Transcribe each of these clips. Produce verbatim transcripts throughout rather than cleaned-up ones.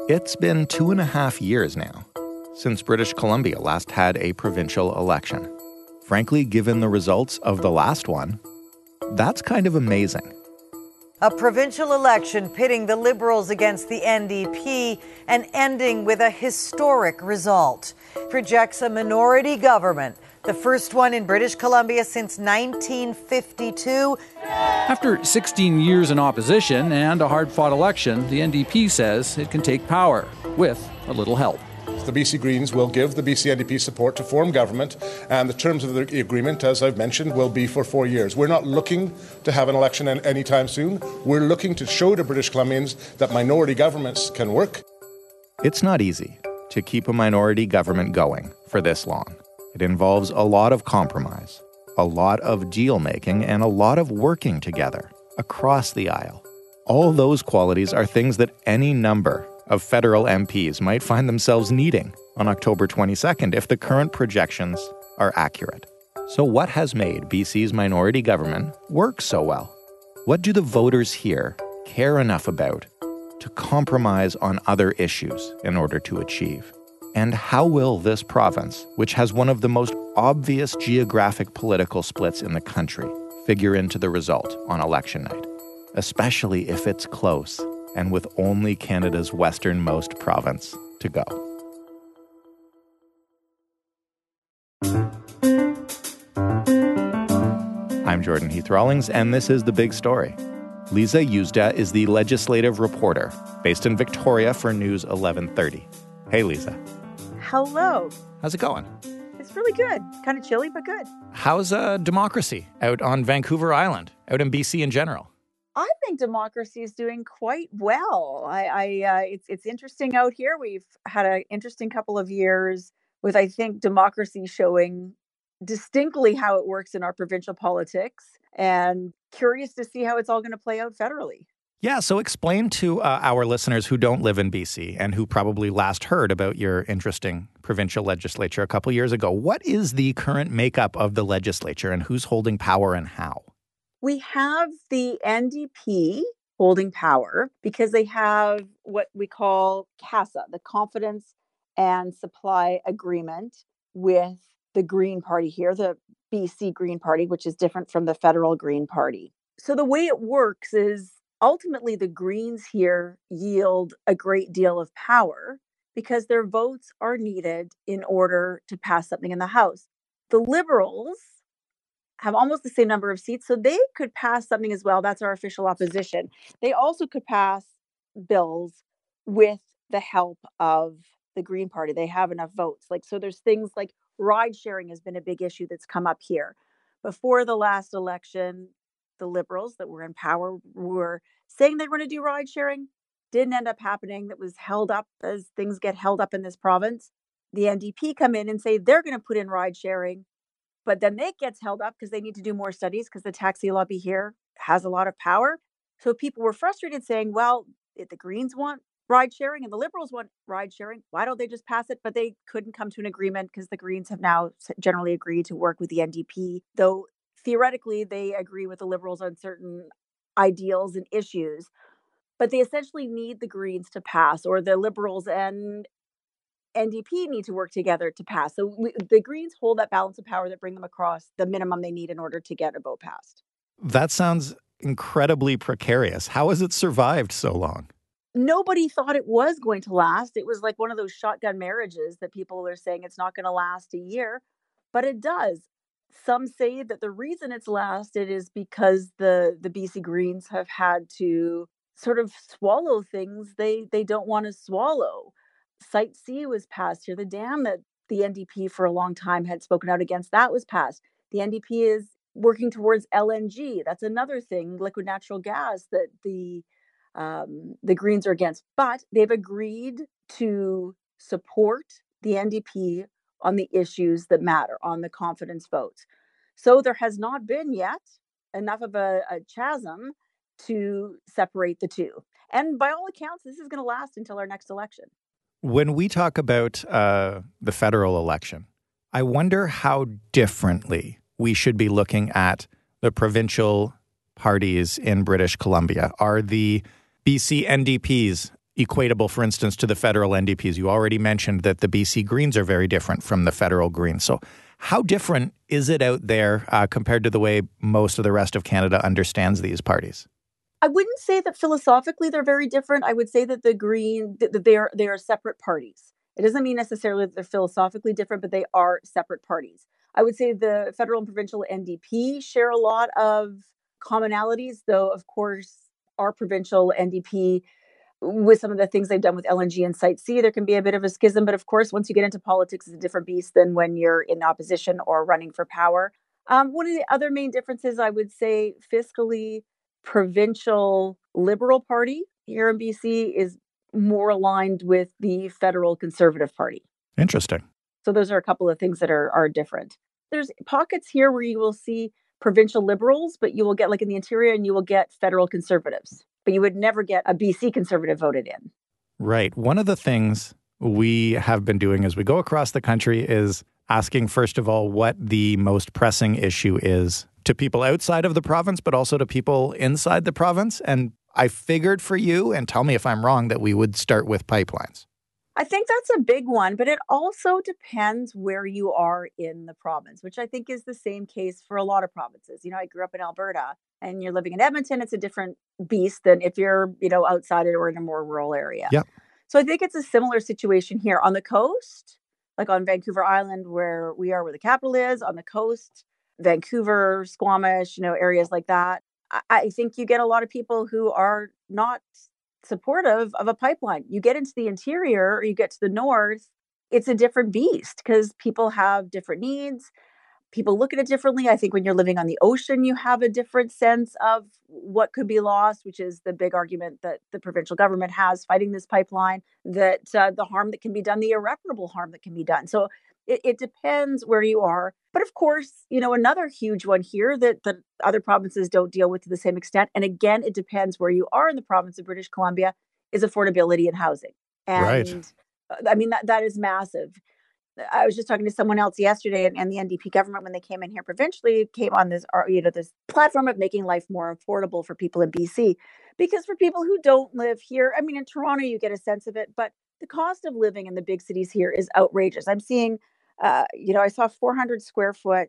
It's been two and a half years now since British Columbia last had a provincial election. Frankly, given the results of the last one, that's kind of amazing. A provincial election pitting the Liberals against the N D P and ending with a historic result. Projects a minority government, the first one in British Columbia since nineteen fifty-two. After sixteen years in opposition and a hard-fought election, the N D P says it can take power with a little help. The B C Greens will give the B C N D P support to form government, and the terms of the agreement, as I've mentioned, will be for four years. We're not looking to have an election anytime soon. We're looking to show to British Columbians that minority governments can work. It's not easy to keep a minority government going for this long. It involves a lot of compromise, a lot of deal-making, and a lot of working together across the aisle. All those qualities are things that any number of federal M Ps might find themselves needing on October twenty-second if the current projections are accurate. So what has made B C's minority government work so well? What do the voters here care enough about to compromise on other issues in order to achieve? And how will this province, which has one of the most obvious geographic political splits in the country, figure into the result on election night, especially if it's close and with only Canada's westernmost province to go? I'm Jordan Heath Rawlings, and this is The Big Story. Lisa Yuzda is the legislative reporter based in Victoria for News eleven thirty. Hey, Lisa. Hello. How's it going? It's really good. Kind of chilly, but good. How's uh, democracy out on Vancouver Island, out in B C in general? I think democracy is doing quite well. I, I uh, it's it's interesting out here. We've had an interesting couple of years with, I think, democracy showing distinctly how it works in our provincial politics, and curious to see how it's all going to play out federally. Yeah, so explain to uh, our listeners who don't live in B C and who probably last heard about your interesting provincial legislature a couple years ago. What is the current makeup of the legislature and who's holding power and how? We have the N D P holding power because they have what we call CASA, the Confidence and Supply Agreement with the Green Party here, the B C Green Party, which is different from the federal Green Party. So the way it works is ultimately the Greens here yield a great deal of power because their votes are needed in order to pass something in the House. The Liberals have almost the same number of seats, so they could pass something as well. That's our official opposition. They also could pass bills with the help of the Green Party. They have enough votes. Like, so there's things like ride sharing has been a big issue that's come up here. Before the last election, the Liberals that were in power were saying they were going to do ride sharing. Didn't end up happening. That was held up as things get held up in this province. The N D P come in and say they're going to put in ride sharing. But then it gets held up because they need to do more studies because the taxi lobby here has a lot of power. So people were frustrated saying, well, if the Greens want ride sharing and the Liberals want ride sharing, why don't they just pass it? But they couldn't come to an agreement because the Greens have now generally agreed to work with the N D P, though theoretically they agree with the Liberals on certain ideals and issues. But they essentially need the Greens to pass, or the Liberals and N D P need to work together to pass. So we, the Greens hold that balance of power that bring them across the minimum they need in order to get a vote passed. That sounds incredibly precarious. How has it survived so long? Nobody thought it was going to last. It was like one of those shotgun marriages that people are saying it's not going to last a year, but it does. Some say that the reason it's lasted is because the, the B C Greens have had to sort of swallow things they, they don't want to swallow. Site C was passed here. The dam that the N D P for a long time had spoken out against, that was passed. The N D P is working towards L N G. That's another thing, liquid natural gas, that the um, the Greens are against. But they've agreed to support the N D P on the issues that matter, on the confidence votes. So there has not been yet enough of a, a chasm to separate the two. And by all accounts, this is going to last until our next election. When we talk about uh, the federal election, I wonder how differently we should be looking at the provincial parties in British Columbia. Are the B C N D Ps equatable, for instance, to the federal N D Ps? You already mentioned that the B C Greens are very different from the federal Greens. So how different is it out there uh, compared to the way most of the rest of Canada understands these parties? I wouldn't say that philosophically they're very different. I would say that the Green, that they are they are separate parties. It doesn't mean necessarily that they're philosophically different, but they are separate parties. I would say the federal and provincial N D P share a lot of commonalities, though, of course, our provincial N D P, with some of the things they've done with L N G and Site C, there can be a bit of a schism. But of course, once you get into politics, it's a different beast than when you're in opposition or running for power. Um, one of the other main differences, I would say, fiscally, provincial Liberal Party here in B C is more aligned with the federal Conservative Party. Interesting. So those are a couple of things that are are different. There's pockets here where you will see provincial Liberals, but you will get, like in the interior, and you will get federal Conservatives. But you would never get a B C Conservative voted in. Right. One of the things we have been doing as we go across the country is asking, first of all, what the most pressing issue is to people outside of the province, but also to people inside the province. And I figured for you, and tell me if I'm wrong, that we would start with pipelines. I think that's a big one, but it also depends where you are in the province, which I think is the same case for a lot of provinces. You know, I grew up in Alberta, and you're living in Edmonton, it's a different beast than if you're, you know, outside it or in a more rural area. Yep. So I think it's a similar situation here on the coast, like on Vancouver Island, where we are, where the capital is, on the coast, Vancouver, Squamish, you know, areas like that. I, I think you get a lot of people who are not supportive of a pipeline. You get into the interior or you get to the north, it's a different beast because people have different needs. People look at it differently. I think when you're living on the ocean, you have a different sense of what could be lost, which is the big argument that the provincial government has fighting this pipeline, that uh, the harm that can be done, the irreparable harm that can be done. So it, it depends where you are. But of course, you know, another huge one here that, that other provinces don't deal with to the same extent, and again, it depends where you are in the province of British Columbia, is affordability in housing. And Right. I mean, that, that is massive. I was just talking to someone else yesterday, and, and the N D P government, when they came in here provincially, came on this, you know, this platform of making life more affordable for people in B C. Because for people who don't live here, I mean, in Toronto, you get a sense of it, but the cost of living in the big cities here is outrageous. I'm seeing, uh, you know, I saw four hundred square foot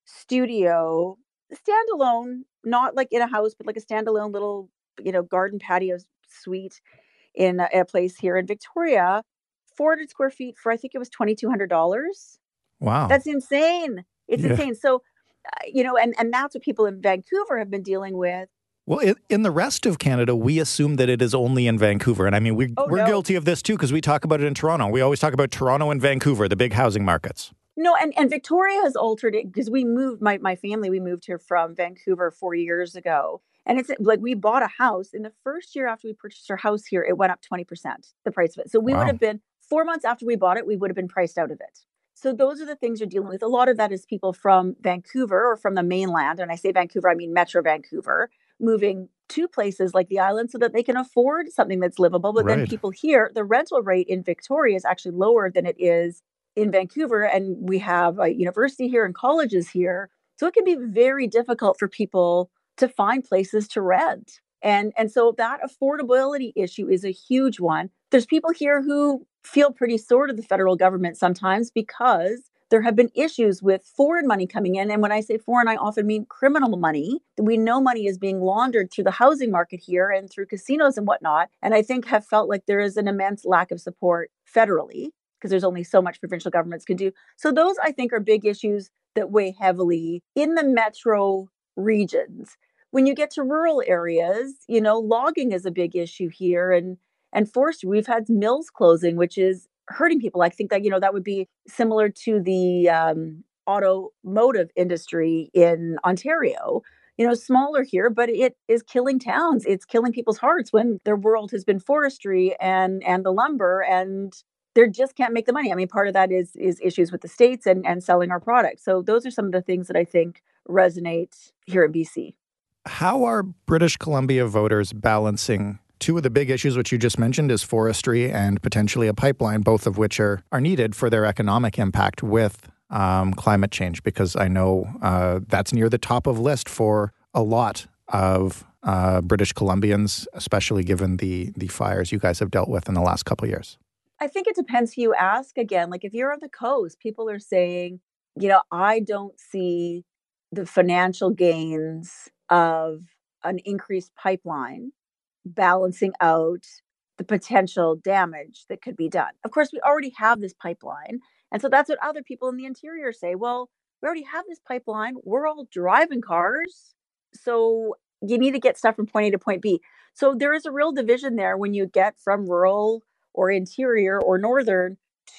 studio, standalone, not like in a house, but like a standalone little, you know, garden patio suite in a, a place here in Victoria. four hundred square feet for, I think it was twenty-two hundred dollars. Wow. That's insane. It's Yeah. insane. So, uh, you know, and, and that's what people in Vancouver have been dealing with. Well, it, in the rest of Canada, we assume that it is only in Vancouver. And I mean, we, Oh, we're no. guilty of this, too, because we talk about it in Toronto. We always talk about Toronto and Vancouver, the big housing markets. No, and, and Victoria has altered it because we moved, my, my family, we moved here from Vancouver four years ago. And it's like we bought a house. In the first year after we purchased our house here, it went up twenty percent, the price of it. So we Wow. would have been, four months after we bought it, we would have been priced out of it. So those are the things you're dealing with. A lot of that is people from Vancouver or from the mainland. And I say Vancouver, I mean Metro Vancouver, moving to places like the island so that they can afford something that's livable. But then Right. people here, the rental rate in Victoria is actually lower than it is in Vancouver. And we have a university here and colleges here. So it can be very difficult for people to find places to rent. And, and so that affordability issue is a huge one. There's people here who feel pretty sore to the federal government sometimes because there have been issues with foreign money coming in. And when I say foreign, I often mean criminal money. We know money is being laundered through the housing market here and through casinos and whatnot. And I think have felt like there is an immense lack of support federally because there's only so much provincial governments can do. So those, I think, are big issues that weigh heavily in the metro regions. When you get to rural areas, you know, logging is a big issue here, and and forestry. We've had mills closing, which is hurting people. I think that, you know, that would be similar to the um, automotive industry in Ontario. You know, smaller here, but it is killing towns. It's killing people's hearts when their world has been forestry and and the lumber, and they just can't make the money. I mean, part of that is is issues with the states and and selling our products. So those are some of the things that I think resonate here in B C. How are British Columbia voters balancing two of the big issues which you just mentioned is forestry and potentially a pipeline, both of which are, are needed for their economic impact with um, climate change? Because I know uh, that's near the top of list for a lot of uh, British Columbians, especially given the the fires you guys have dealt with in the last couple of years? I think it depends who you ask. Again, like if you're on the coast, people are saying, you know, I don't see the financial gains of an increased pipeline balancing out the potential damage that could be done. Of course, we already have this pipeline. And so that's what other people in the interior say. Well, we already have this pipeline. We're all driving cars. So you need to get stuff from point A to point B. So there is a real division there when you get from rural or interior or northern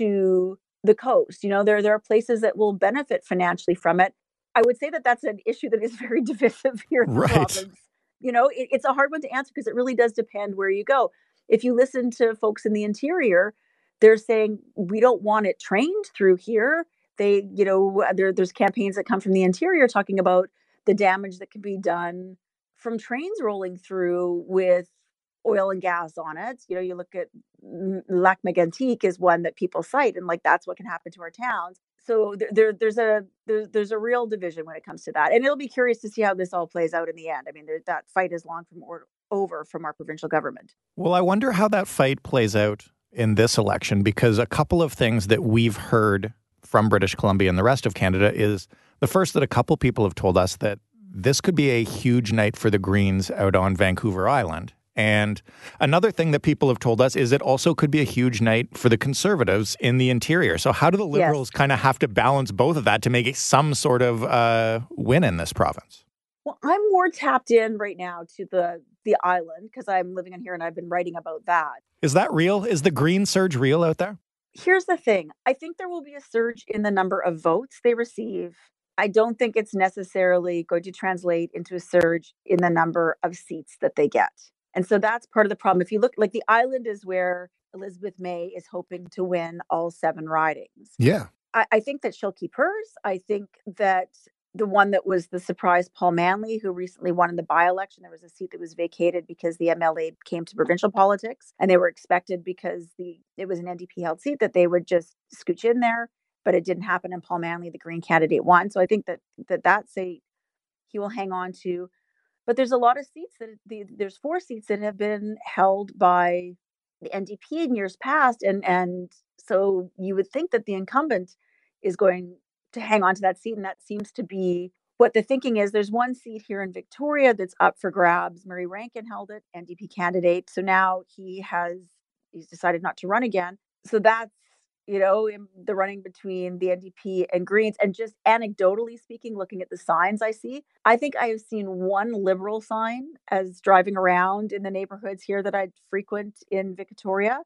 to the coast. You know, there, there are places that will benefit financially from it. I would say that that's an issue that is very divisive here in the Right. province. You know, it, it's a hard one to answer because it really does depend where you go. If you listen to folks in the interior, they're saying we don't want it trained through here. They, you know, there, there's campaigns that come from the interior talking about the damage that could be done from trains rolling through with oil and gas on it. You know, you look at Lac Mégantic is one that people cite, and like that's what can happen to our towns. So there, there there's a there, there's a real division when it comes to that, and it'll be curious to see how this all plays out in the end. I mean, there, that fight is long from or, over from our provincial government. Well, I wonder how that fight plays out in this election, because a couple of things that we've heard from British Columbia and the rest of Canada is the first that a couple people have told us that this could be a huge night for the Greens out on Vancouver Island. And another thing that people have told us is it also could be a huge night for the Conservatives in the interior. So how do the Liberals yes. kind of have to balance both of that to make it some sort of uh, win in this province? Well, I'm more tapped in right now to the the island because I'm living in here and I've been writing about that. Is that real? Is the Green surge real out there? Here's the thing. I think there will be a surge in the number of votes they receive. I don't think it's necessarily going to translate into a surge in the number of seats that they get. And so that's part of the problem. If you look, like the island is where Elizabeth May is hoping to win all seven ridings. Yeah. I, I think that she'll keep hers. I think that the one that was the surprise, Paul Manley, who recently won in the by-election, there was a seat that was vacated because the M L A came to provincial politics, and they were expected because the it was an N D P-held seat that they would just scooch in there, but it didn't happen, and Paul Manley, the Green candidate, won. So I think that that, that seat he will hang on to. But there's a lot of seats that the, there's four seats that have been held by the N D P in years past, and and so you would think that the incumbent is going to hang on to that seat, and that seems to be what the thinking is. There's one seat here in Victoria that's up for grabs. Murray Rankin held it, N D P candidate. So now he has he's decided not to run again. So that's, you know, in the running between the N D P and Greens. And just anecdotally speaking, looking at the signs I see, I think I have seen one Liberal sign as driving around in the neighborhoods here that I frequent in Victoria,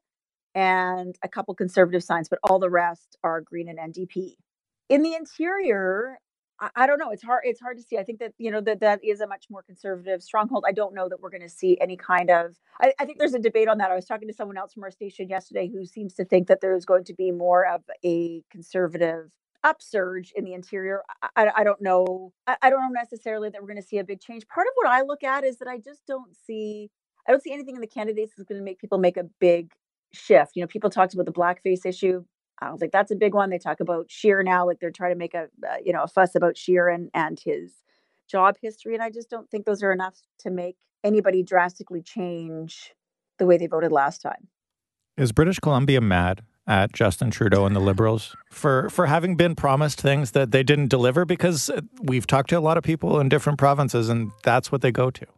and a couple Conservative signs, but all the rest are Green and N D P. In the interior, I, I don't know. It's hard. It's hard to see. I think that, you know, that that is a much more conservative stronghold. I don't know that we're going to see any kind of. I, I think there's a debate on that. I was talking to someone else from our station yesterday who seems to think that there is going to be more of a conservative upsurge in the interior. I, I, I don't know. I, I don't know necessarily that we're going to see a big change. Part of what I look at is that I just don't see. I don't see anything in the candidates that's going to make people make a big shift. You know, people talked about the blackface issue. I don't think that's a big one. They talk about Scheer now, like they're trying to make a uh, you know a fuss about Scheer and and his job history, and I just don't think those are enough to make anybody drastically change the way they voted last time. Is British Columbia mad at Justin Trudeau and the Liberals for for having been promised things that they didn't deliver? Because we've talked to a lot of people in different provinces, and that's what they go to.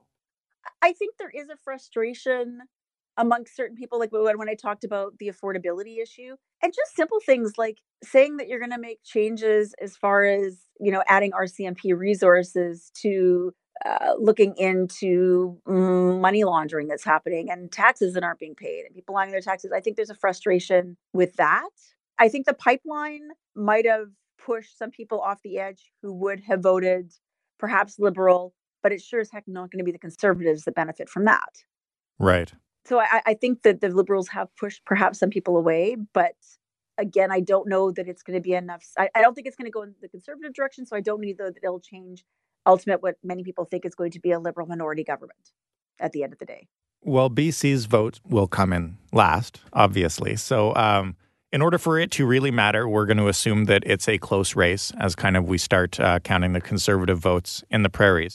I think there is a frustration amongst certain people, like when, when I talked about the affordability issue, and just simple things like saying that you're going to make changes as far as, you know, adding R C M P resources to uh, looking into mm, money laundering that's happening and taxes that aren't being paid and people lying their taxes. I think there's a frustration with that. I think the pipeline might have pushed some people off the edge who would have voted perhaps Liberal, but it's sure as heck not going to be the Conservatives that benefit from that. Right. So I, I think that the Liberals have pushed perhaps some people away, but again, I don't know that it's going to be enough. I, I don't think it's going to go in the Conservative direction, so I don't need that it'll change ultimate what many people think is going to be a Liberal minority government at the end of the day. Well, B C's vote will come in last, obviously. So um, in order for it to really matter, we're going to assume that it's a close race as kind of we start uh, counting the Conservative votes in the prairies.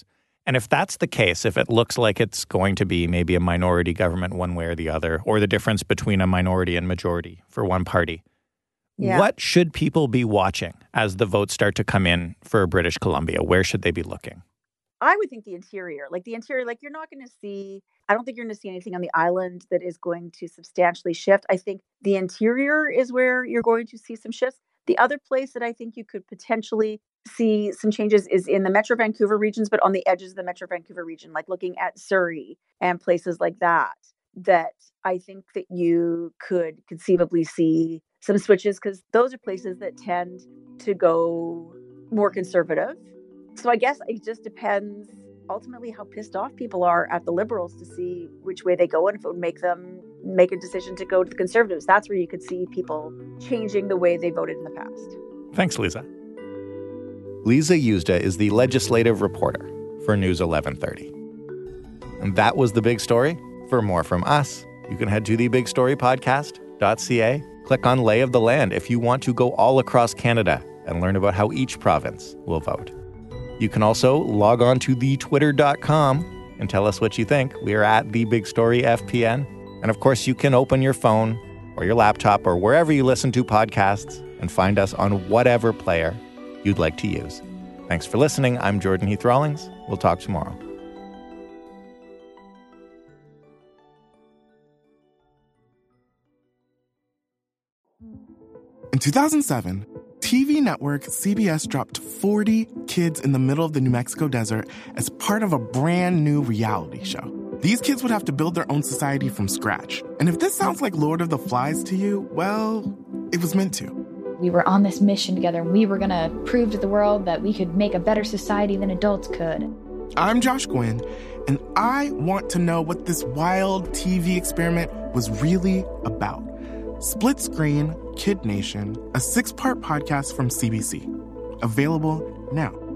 And if that's the case, if it looks like it's going to be maybe a minority government one way or the other, or the difference between a minority and majority for one party, yeah. what should people be watching as the votes start to come in for British Columbia? Where should they be looking? I would think the interior, like the interior, like you're not going to see, I don't think you're going to see anything on the island that is going to substantially shift. I think the interior is where you're going to see some shifts. The other place that I think you could potentially see some changes is in the Metro Vancouver regions, but on the edges of the Metro Vancouver region, like looking at Surrey and places like that, that I think that you could conceivably see some switches because those are places that tend to go more conservative. So I guess it just depends ultimately how pissed off people are at the Liberals to see which way they go and if it would make them make a decision to go to the Conservatives. That's where you could see people changing the way they voted in the past. Thanks, Lisa. Lisa Yuzda is the legislative reporter for News eleven thirty. And that was The Big Story. For more from us, you can head to the big story podcast dot c a. Click on Lay of the Land if you want to go all across Canada and learn about how each province will vote. You can also log on to the twitter dot com and tell us what you think. We are at The Big Story F P N. And of course, you can open your phone or your laptop or wherever you listen to podcasts and find us on whatever player you'd like to use. Thanks for listening. I'm Jordan Heath Rawlings. We'll talk tomorrow. In two thousand seven, T V network C B S dropped forty kids in the middle of the New Mexico desert as part of a brand new reality show. These kids would have to build their own society from scratch. And if this sounds like Lord of the Flies to you, well, it was meant to. We were on this mission together, and we were going to prove to the world that we could make a better society than adults could. I'm Josh Gwynn, and I want to know what this wild T V experiment was really about. Split Screen, Kid Nation, a six-part podcast from C B C. Available now.